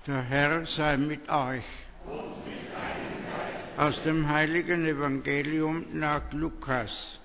Der Herr sei mit euch. Aus dem heiligen Evangelium nach Lukas.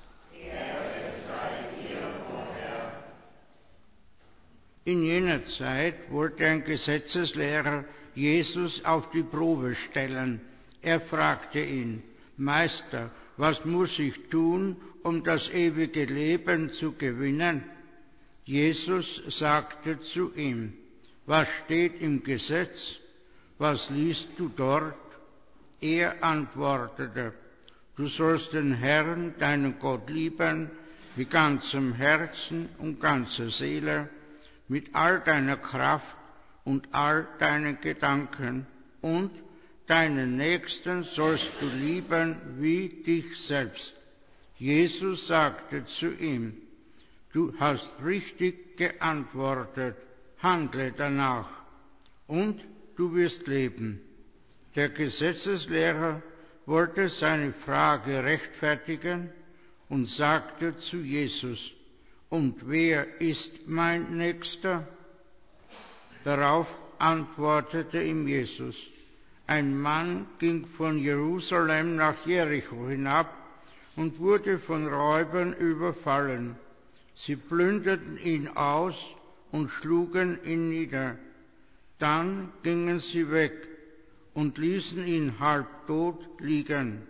In jener Zeit wollte ein Gesetzeslehrer Jesus auf die Probe stellen. Er fragte ihn: Meister, was muss ich tun, um das ewige Leben zu gewinnen? Jesus sagte zu ihm: Was steht im Gesetz? Was liest du dort? Er antwortete: Du sollst den Herrn, deinen Gott, lieben, mit ganzem Herzen und ganzer Seele, mit all deiner Kraft und all deinen Gedanken, und deinen Nächsten sollst du lieben wie dich selbst. Jesus sagte zu ihm: Du hast richtig geantwortet, handle danach, und du wirst leben. Der Gesetzeslehrer wollte seine Frage rechtfertigen und sagte zu Jesus: Und wer ist mein Nächster? Darauf antwortete ihm Jesus: Ein Mann ging von Jerusalem nach Jericho hinab und wurde von Räubern überfallen. Sie plünderten ihn aus und schlugen ihn nieder. Dann gingen sie weg und ließen ihn halbtot liegen.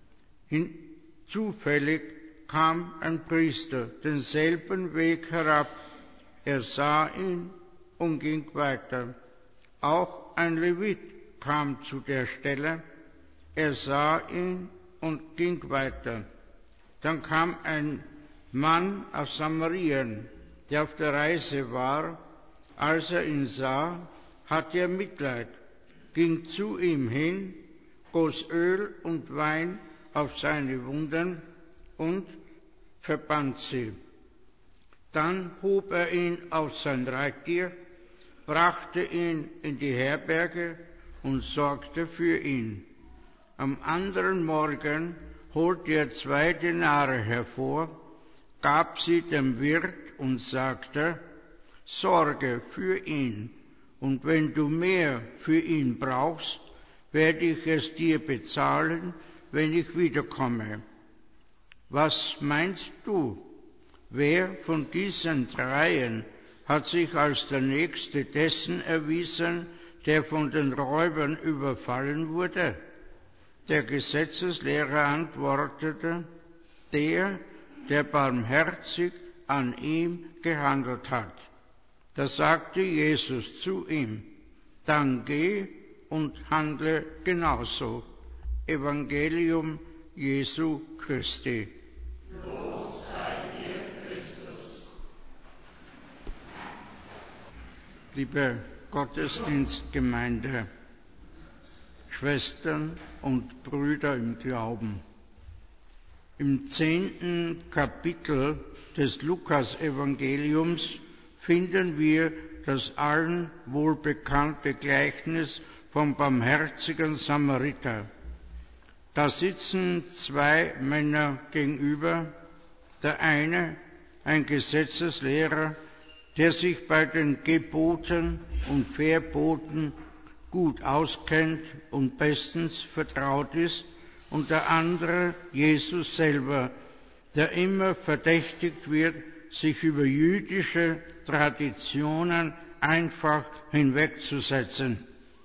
Zufällig kam ein Priester denselben Weg herab. Er sah ihn und ging weiter. Auch ein Levit kam zu der Stelle. Er sah ihn und ging weiter. Dann kam ein Mann aus Samarien, der auf der Reise war. Als er ihn sah, hatte er Mitleid, ging zu ihm hin, goss Öl und Wein auf seine Wunden und verband sie. Dann hob er ihn auf sein Reittier, brachte ihn in die Herberge und sorgte für ihn. Am anderen Morgen holte er 2 Denare hervor, gab sie dem Wirt und sagte: Sorge für ihn, und wenn du mehr für ihn brauchst, werde ich es dir bezahlen, wenn ich wiederkomme. Was meinst du? Wer von diesen 3 hat sich als der Nächste dessen erwiesen, der von den Räubern überfallen wurde? Der Gesetzeslehrer antwortete: der barmherzig an ihm gehandelt hat. Da sagte Jesus zu ihm: Dann geh und handle genauso. Evangelium Jesu Christi. Lob sei dir, Christus. Liebe Gottesdienstgemeinde, Schwestern und Brüder im Glauben, im 10. Kapitel des Lukas-Evangeliums finden wir das allen wohlbekannte Gleichnis vom barmherzigen Samariter. Da sitzen 2 Männer gegenüber, der eine ein Gesetzeslehrer, der sich bei den Geboten und Verboten gut auskennt und bestens vertraut ist, und der andere Jesus selber, der immer verdächtigt wird, sich über jüdische Traditionen einfach hinwegzusetzen.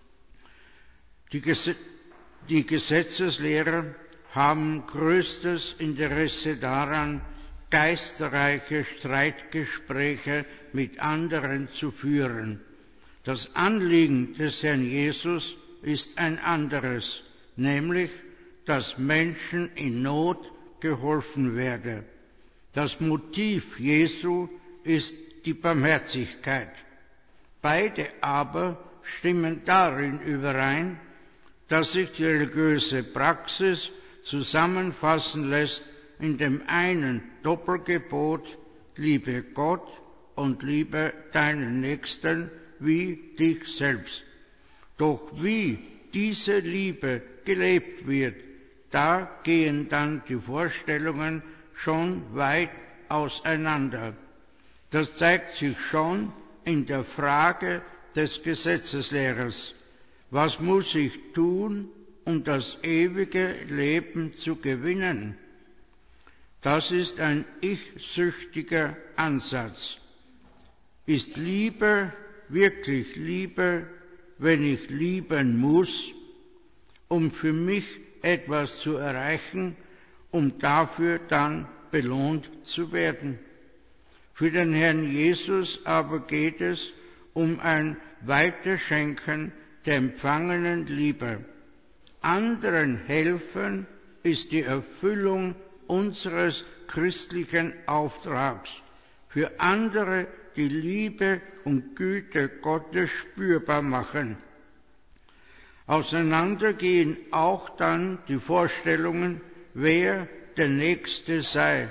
Die Gesetzeslehrer haben größtes Interesse daran, geistreiche Streitgespräche mit anderen zu führen. Das Anliegen des Herrn Jesus ist ein anderes, nämlich, dass Menschen in Not geholfen werde. Das Motiv Jesu ist die Barmherzigkeit. Beide aber stimmen darin überein, dass sich die religiöse Praxis zusammenfassen lässt in dem einen Doppelgebot: Liebe Gott und liebe deinen Nächsten wie dich selbst. Doch wie diese Liebe gelebt wird, da gehen dann die Vorstellungen schon weit auseinander. Das zeigt sich schon in der Frage des Gesetzeslehrers. Was muss ich tun, um das ewige Leben zu gewinnen? Das ist ein ich-süchtiger Ansatz. Ist Liebe wirklich Liebe, wenn ich lieben muss, um für mich etwas zu erreichen, um dafür dann belohnt zu werden? Für den Herrn Jesus aber geht es um ein Weiterschenken der empfangenen Liebe. Anderen helfen ist die Erfüllung unseres christlichen Auftrags. Für andere die Liebe und Güte Gottes spürbar machen. Auseinandergehen auch dann die Vorstellungen, wer der Nächste sei.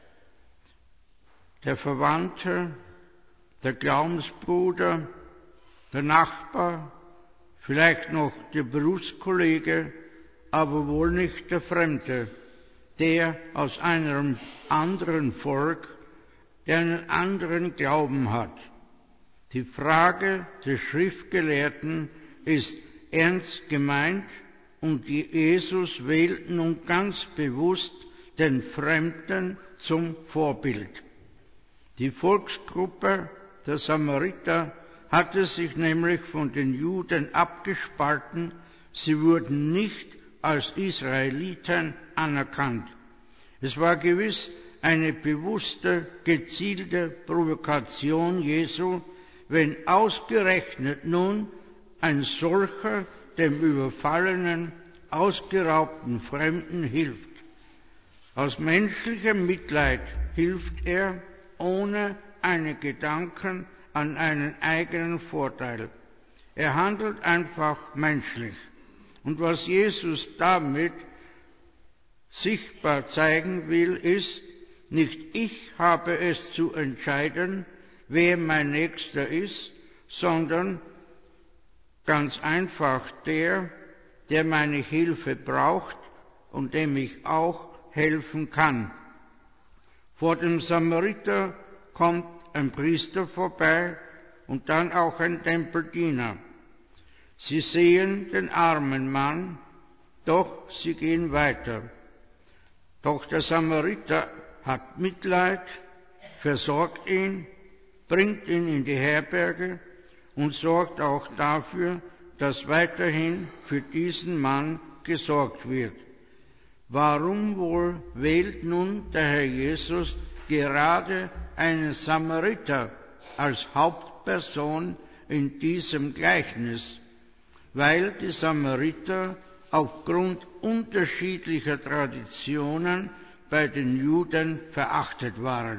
Der Verwandte, der Glaubensbruder, der Nachbar, vielleicht noch der Berufskollege, aber wohl nicht der Fremde, der aus einem anderen Volk, der einen anderen Glauben hat. Die Frage des Schriftgelehrten ist ernst gemeint und Jesus wählt nun ganz bewusst den Fremden zum Vorbild. Die Volksgruppe der Samariter hatte sich nämlich von den Juden abgespalten, sie wurden nicht als Israeliten anerkannt. Es war gewiss eine bewusste, gezielte Provokation Jesu, wenn ausgerechnet nun ein solcher dem überfallenen, ausgeraubten Fremden hilft. Aus menschlichem Mitleid hilft er, ohne einen Gedanken an einen eigenen Vorteil. Er handelt einfach menschlich. Und was Jesus damit sichtbar zeigen will, ist, nicht ich habe es zu entscheiden, wer mein Nächster ist, sondern ganz einfach der meine Hilfe braucht und dem ich auch helfen kann. Vor dem Samariter kommt ein Priester vorbei und dann auch ein Tempeldiener. Sie sehen den armen Mann, doch sie gehen weiter. Doch der Samariter hat Mitleid, versorgt ihn, bringt ihn in die Herberge und sorgt auch dafür, dass weiterhin für diesen Mann gesorgt wird. Warum wohl wählt nun der Herr Jesus gerade einen Samariter als Hauptperson in diesem Gleichnis? Weil die Samariter aufgrund unterschiedlicher Traditionen bei den Juden verachtet waren.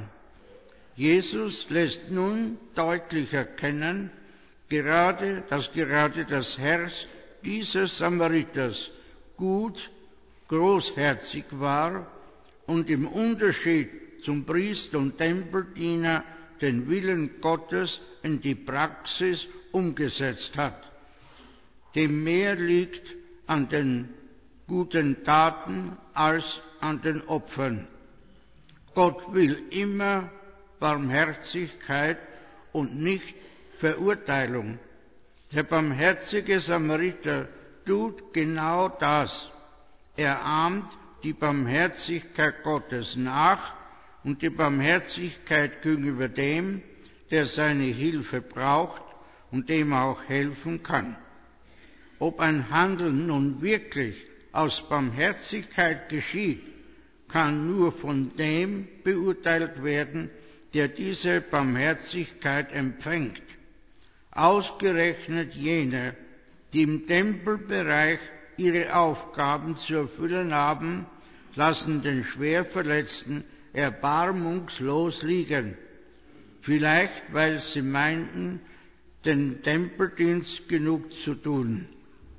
Jesus lässt nun deutlich erkennen, dass gerade das Herz dieses Samariters gut, großherzig war und im Unterschied zum Priester und Tempeldiener den Willen Gottes in die Praxis umgesetzt hat. Dem mehr liegt an den guten Taten als an den Opfern. Gott will immer Barmherzigkeit und nicht Verurteilung. Der barmherzige Samariter tut genau das. Er ahmt die Barmherzigkeit Gottes nach und die Barmherzigkeit gegenüber dem, der seine Hilfe braucht und dem auch helfen kann. Ob ein Handeln nun wirklich aus Barmherzigkeit geschieht, kann nur von dem beurteilt werden, der diese Barmherzigkeit empfängt. Ausgerechnet jene, die im Tempelbereich ihre Aufgaben zu erfüllen haben, lassen den Schwerverletzten erbarmungslos liegen. Vielleicht, weil sie meinten, den Tempeldienst genug zu tun.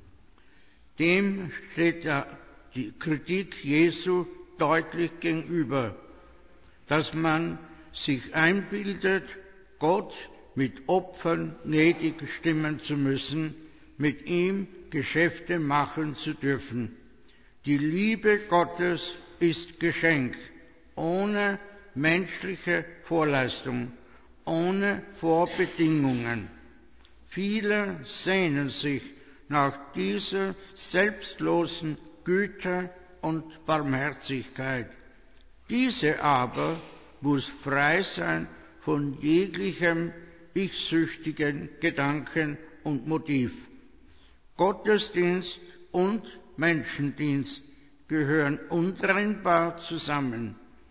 Dem steht die Kritik Jesu deutlich gegenüber, dass man sich einbildet, Gott mit Opfern gnädig stimmen zu müssen, mit ihm Geschäfte machen zu dürfen. Die Liebe Gottes ist Geschenk, ohne menschliche Vorleistung, ohne Vorbedingungen. Viele sehnen sich nach dieser selbstlosen Güte und Barmherzigkeit. Diese aber muss frei sein von jeglichem ich-süchtigen Gedanken und Motiv. Gottesdienst und Menschendienst gehören untrennbar zusammen.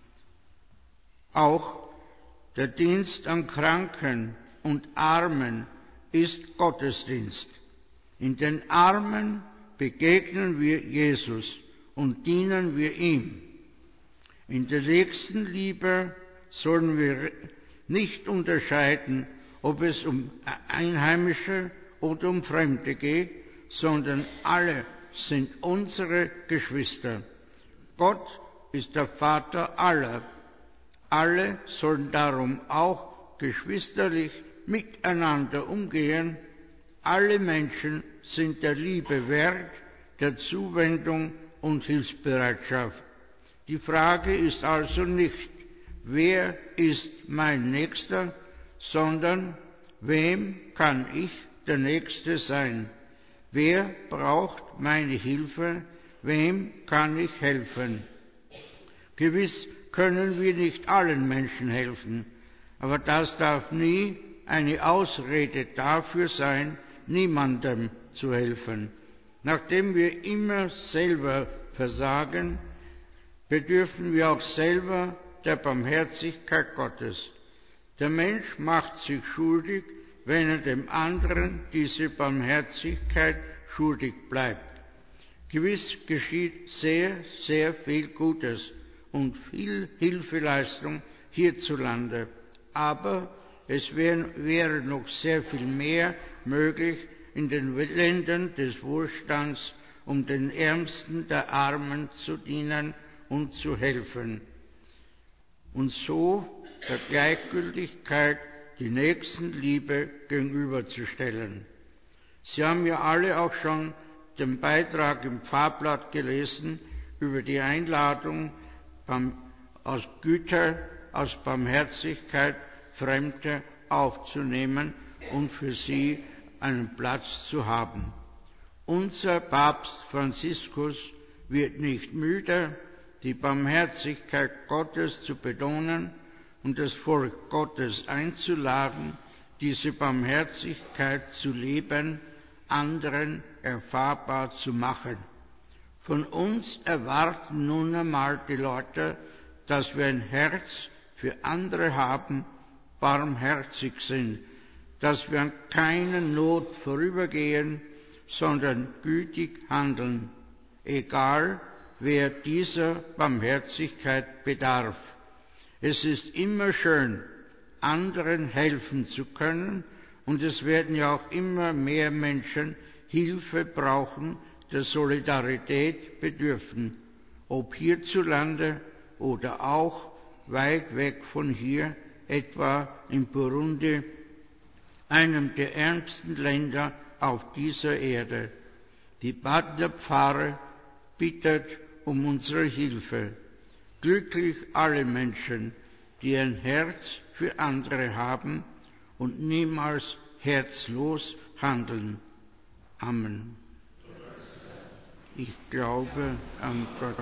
Auch der Dienst an Kranken und Armen ist Gottesdienst. In den Armen begegnen wir Jesus und dienen wir ihm. In der Nächstenliebe sollen wir nicht unterscheiden, ob es um Einheimische oder um Fremde geht, sondern alle sind unsere Geschwister. Gott ist der Vater aller. Alle sollen darum auch geschwisterlich miteinander umgehen. Alle Menschen sind der Liebe wert, der Zuwendung und Hilfsbereitschaft. Die Frage ist also nicht, wer ist mein Nächster, sondern wem kann ich der Nächste sein? Wer braucht meine Hilfe? Wem kann ich helfen? Gewiss können wir nicht allen Menschen helfen, aber das darf nie eine Ausrede dafür sein, niemandem zu helfen. Nachdem wir immer selber versagen, bedürfen wir auch selber der Barmherzigkeit Gottes. Der Mensch macht sich schuldig, wenn er dem anderen diese Barmherzigkeit schuldig bleibt. Gewiss geschieht sehr, sehr viel Gutes und viel Hilfeleistung hierzulande, aber es wäre noch sehr viel mehr möglich in den Ländern des Wohlstands, um den Ärmsten der Armen zu dienen und zu helfen und so der Gleichgültigkeit die Nächstenliebe gegenüberzustellen. Sie haben ja alle auch schon den Beitrag im Pfarrblatt gelesen über die Einladung, aus Güte, aus Barmherzigkeit Fremde aufzunehmen und für sie einen Platz zu haben. Unser Papst Franziskus wird nicht müde, die Barmherzigkeit Gottes zu betonen und das Volk Gottes einzuladen, diese Barmherzigkeit zu leben, anderen erfahrbar zu machen. Von uns erwarten nun einmal die Leute, dass wir ein Herz für andere haben, barmherzig sind, dass wir an keiner Not vorübergehen, sondern gütig handeln, egal wer dieser Barmherzigkeit bedarf. Es ist immer schön, anderen helfen zu können, und es werden ja auch immer mehr Menschen Hilfe brauchen, der Solidarität bedürfen, ob hierzulande oder auch weit weg von hier, etwa in Burundi, einem der ärmsten Länder auf dieser Erde. Die Badner Pfarre bittet um unsere Hilfe. Glücklich alle Menschen, die ein Herz für andere haben und niemals herzlos handeln. Amen. Ich glaube an Gott.